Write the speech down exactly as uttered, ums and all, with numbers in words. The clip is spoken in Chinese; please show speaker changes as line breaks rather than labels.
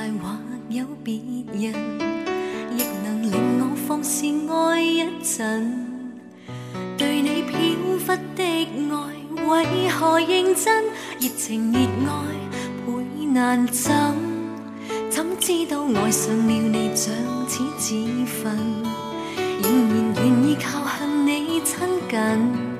或有别人，亦能令我放肆爱一阵。对你飘忽的爱，为何认真？热情热爱倍难枕，怎知道爱上了你像似自焚，仍然愿意靠向你亲近。